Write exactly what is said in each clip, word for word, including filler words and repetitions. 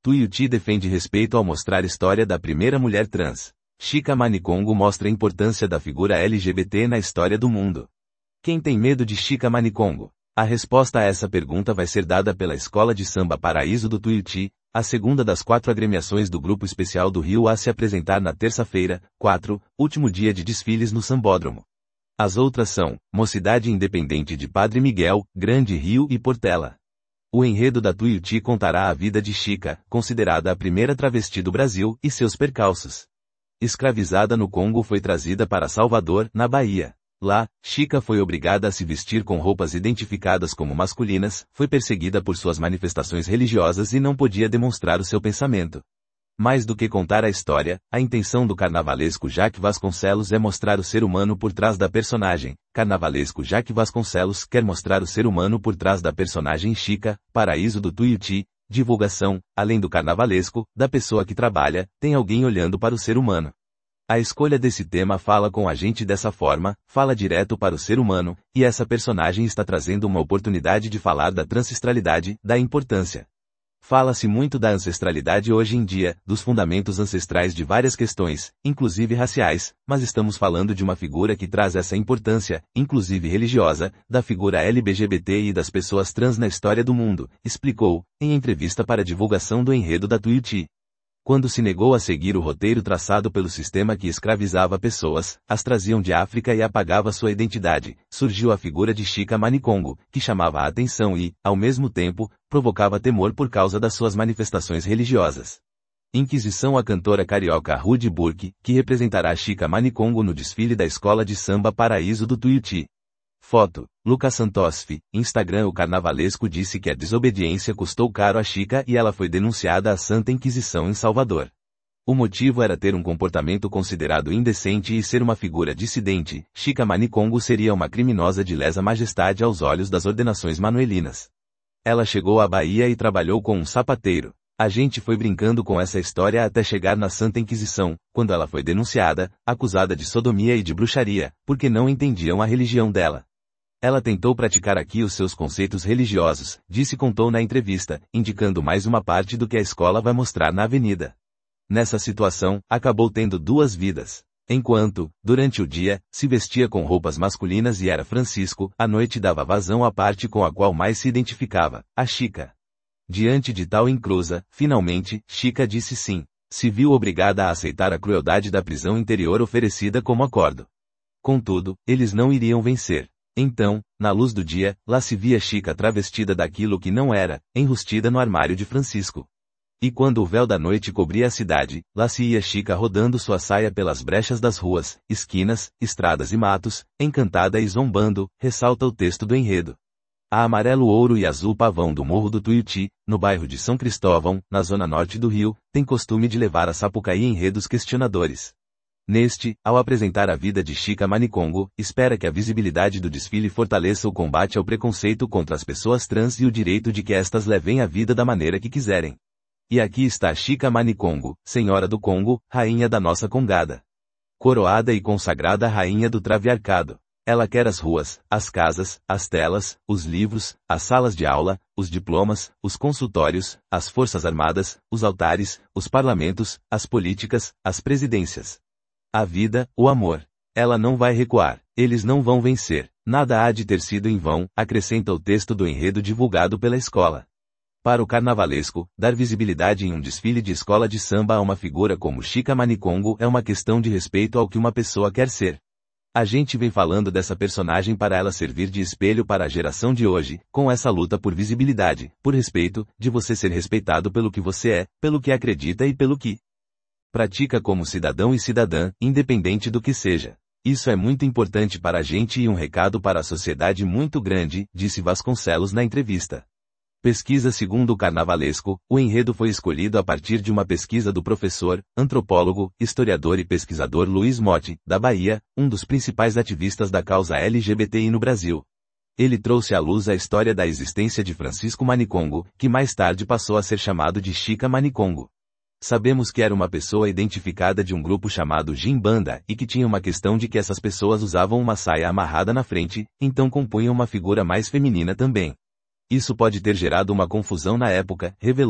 Tuiuti defende respeito ao mostrar história da primeira mulher trans. Chika Manicongo mostra a importância da figura L G B T na história do mundo. Quem tem medo de Chika Manicongo? A resposta a essa pergunta vai ser dada pela Escola de Samba Paraíso do Tuiuti, a segunda das quatro agremiações do Grupo Especial do Rio a se apresentar na terça-feira, quatro, último dia de desfiles no Sambódromo. As outras são Mocidade Independente de Padre Miguel, Grande Rio e Portela. O enredo da Tuiuti contará a vida de Chika, considerada a primeira travesti do Brasil, e seus percalços. Escravizada no Congo, foi trazida para Salvador, na Bahia. Lá, Chika foi obrigada a se vestir com roupas identificadas como masculinas, foi perseguida por suas manifestações religiosas e não podia demonstrar o seu pensamento. Mais do que contar a história, a intenção do carnavalesco Jaque Vasconcelos é mostrar o ser humano por trás da personagem. Carnavalesco Jaque Vasconcelos quer mostrar o ser humano por trás da personagem Chika, Paraíso do Tuiuti. Divulgação, além do carnavalesco, da pessoa que trabalha, tem alguém olhando para o ser humano. A escolha desse tema fala com a gente dessa forma, fala direto para o ser humano, e essa personagem está trazendo uma oportunidade de falar da transistralidade, da importância. Fala-se muito da ancestralidade hoje em dia, dos fundamentos ancestrais de várias questões, inclusive raciais, mas estamos falando de uma figura que traz essa importância, inclusive religiosa, da figura L G B T e das pessoas trans na história do mundo, explicou, em entrevista para a divulgação do enredo da Tuiuti. Quando se negou a seguir o roteiro traçado pelo sistema que escravizava pessoas, as traziam de África e apagava sua identidade, surgiu a figura de Chika Manicongo, que chamava a atenção e, ao mesmo tempo, provocava temor por causa das suas manifestações religiosas. Inquisição. A cantora carioca Rudy Burke, que representará Chika Manicongo no desfile da Escola de Samba Paraíso do Tuiuti. Foto, Lucas Santosfi, Instagram. O carnavalesco disse que a desobediência custou caro a Chika e ela foi denunciada à Santa Inquisição em Salvador. O motivo era ter um comportamento considerado indecente e ser uma figura dissidente. Chika Manicongo seria uma criminosa de lesa majestade aos olhos das ordenações manuelinas. Ela chegou à Bahia e trabalhou com um sapateiro. A gente foi brincando com essa história até chegar na Santa Inquisição, quando ela foi denunciada, acusada de sodomia e de bruxaria, porque não entendiam a religião dela. Ela tentou praticar aqui os seus conceitos religiosos, disse contou na entrevista, indicando mais uma parte do que a escola vai mostrar na avenida. Nessa situação, acabou tendo duas vidas. Enquanto, durante o dia, se vestia com roupas masculinas e era Francisco, à noite dava vazão à parte com a qual mais se identificava, a Chika. Diante de tal encruza, finalmente, Chika disse sim. Se viu obrigada a aceitar a crueldade da prisão interior oferecida como acordo. Contudo, eles não iriam vencer. Então, na luz do dia, lá se via Chika travestida daquilo que não era, enrustida no armário de Francisco. E quando o véu da noite cobria a cidade, lá se ia Chika rodando sua saia pelas brechas das ruas, esquinas, estradas e matos, encantada e zombando, ressalta o texto do enredo. A amarelo ouro e azul pavão do Morro do Tuiuti, no bairro de São Cristóvão, na zona norte do Rio, tem costume de levar a Sapucaí enredos questionadores. Neste, ao apresentar a vida de Chika Manicongo, espera que a visibilidade do desfile fortaleça o combate ao preconceito contra as pessoas trans e o direito de que estas levem a vida da maneira que quiserem. E aqui está Chika Manicongo, Senhora do Congo, Rainha da nossa Congada. Coroada e consagrada Rainha do Traviarcado. Ela quer as ruas, as casas, as telas, os livros, as salas de aula, os diplomas, os consultórios, as forças armadas, os altares, os parlamentos, as políticas, as presidências. A vida, o amor. Ela não vai recuar, eles não vão vencer, nada há de ter sido em vão, acrescenta o texto do enredo divulgado pela escola. Para o carnavalesco, dar visibilidade em um desfile de escola de samba a uma figura como Chika Manicongo é uma questão de respeito ao que uma pessoa quer ser. A gente vem falando dessa personagem para ela servir de espelho para a geração de hoje, com essa luta por visibilidade, por respeito, de você ser respeitado pelo que você é, pelo que acredita e pelo que pratica como cidadão e cidadã, independente do que seja. Isso é muito importante para a gente e um recado para a sociedade muito grande, disse Vasconcelos na entrevista. Pesquisa. Segundo o carnavalesco, o enredo foi escolhido a partir de uma pesquisa do professor, antropólogo, historiador e pesquisador Luiz Motti, da Bahia, um dos principais ativistas da causa L G B T I no Brasil. Ele trouxe à luz a história da existência de Francisco Manicongo, que mais tarde passou a ser chamado de Chika Manicongo. Sabemos que era uma pessoa identificada de um grupo chamado Jimbanda e que tinha uma questão de que essas pessoas usavam uma saia amarrada na frente, então compunham uma figura mais feminina também. Isso pode ter gerado uma confusão na época, revelou.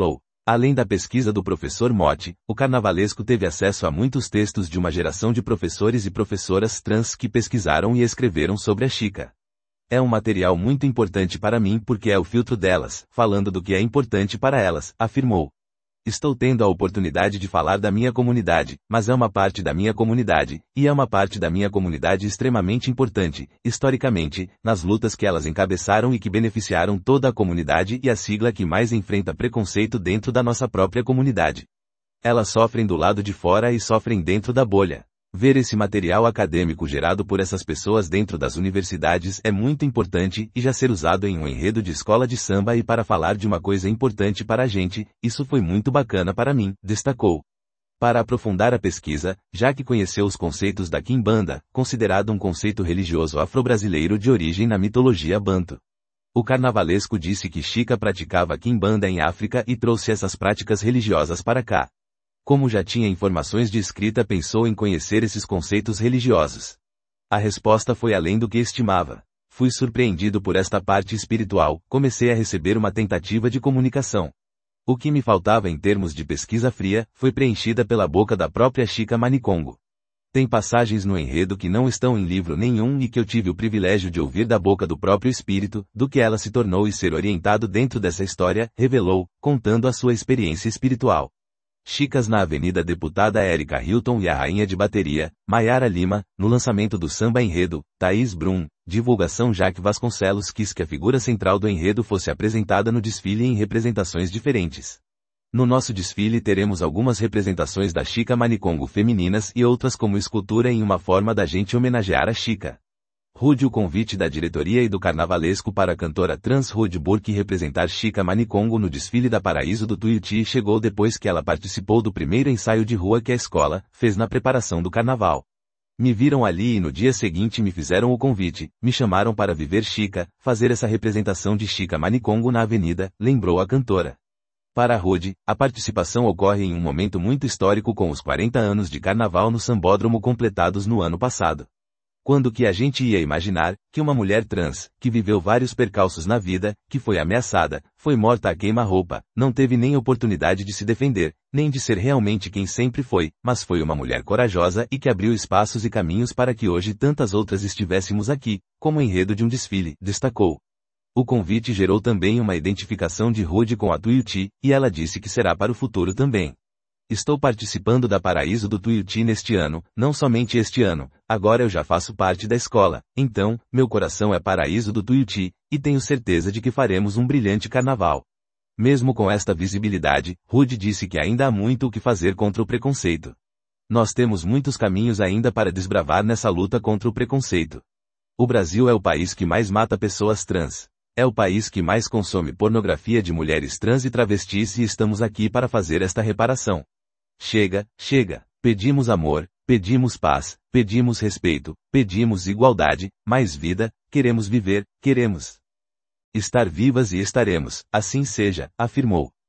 Além da pesquisa do professor Motti, o Carnavalesco teve acesso a muitos textos de uma geração de professores e professoras trans que pesquisaram e escreveram sobre a Chica. É um material muito importante para mim porque é o filtro delas, falando do que é importante para elas, afirmou. Estou tendo a oportunidade de falar da minha comunidade, mas é uma parte da minha comunidade, e é uma parte da minha comunidade extremamente importante, historicamente, nas lutas que elas encabeçaram e que beneficiaram toda a comunidade e a sigla que mais enfrenta preconceito dentro da nossa própria comunidade. Elas sofrem do lado de fora e sofrem dentro da bolha. Ver esse material acadêmico gerado por essas pessoas dentro das universidades é muito importante e já ser usado em um enredo de escola de samba e para falar de uma coisa importante para a gente, isso foi muito bacana para mim, destacou. Para aprofundar a pesquisa, já que conheceu os conceitos da quimbanda, considerado um conceito religioso afro-brasileiro de origem na mitologia banto. O carnavalesco disse que Chica praticava quimbanda em África e trouxe essas práticas religiosas para cá. Como já tinha informações de escrita, pensou em conhecer esses conceitos religiosos. A resposta foi além do que estimava. Fui surpreendido por esta parte espiritual, comecei a receber uma tentativa de comunicação. O que me faltava em termos de pesquisa fria, foi preenchida pela boca da própria Chica Manicongo. Tem passagens no enredo que não estão em livro nenhum e que eu tive o privilégio de ouvir da boca do próprio espírito, do que ela se tornou e ser orientado dentro dessa história, revelou, contando a sua experiência espiritual. Chicas na Avenida Deputada Érica Hilton e a Rainha de Bateria, Maiara Lima, no lançamento do Samba Enredo, Thaís Brum, divulgação Jaque Vasconcelos quis que a figura central do enredo fosse apresentada no desfile em representações diferentes. No nosso desfile teremos algumas representações da Chica Manicongo femininas e outras como escultura em uma forma da gente homenagear a Chica. Rude o convite da diretoria e do carnavalesco para a cantora trans Rude Burke representar Chica Manicongo no desfile da Paraíso do Tuiuti chegou depois que ela participou do primeiro ensaio de rua que a escola fez na preparação do carnaval. Me viram ali e no dia seguinte me fizeram o convite, me chamaram para viver Chica, fazer essa representação de Chica Manicongo na avenida, lembrou a cantora. Para Rude, a participação ocorre em um momento muito histórico com os quarenta anos de carnaval no Sambódromo completados no ano passado. Quando que a gente ia imaginar que uma mulher trans, que viveu vários percalços na vida, que foi ameaçada, foi morta a queima-roupa, não teve nem oportunidade de se defender, nem de ser realmente quem sempre foi, mas foi uma mulher corajosa e que abriu espaços e caminhos para que hoje tantas outras estivéssemos aqui, como enredo de um desfile, destacou. O convite gerou também uma identificação de Rude com a Tuiuti, e ela disse que será para o futuro também. Estou participando da Paraíso do Tuiuti neste ano, não somente este ano, agora eu já faço parte da escola, então, meu coração é Paraíso do Tuiuti, e tenho certeza de que faremos um brilhante carnaval. Mesmo com esta visibilidade, Rude disse que ainda há muito o que fazer contra o preconceito. Nós temos muitos caminhos ainda para desbravar nessa luta contra o preconceito. O Brasil é o país que mais mata pessoas trans. É o país que mais consome pornografia de mulheres trans e travestis e estamos aqui para fazer esta reparação. Chega, chega, pedimos amor, pedimos paz, pedimos respeito, pedimos igualdade, mais vida, queremos viver, queremos estar vivas e estaremos, assim seja, afirmou.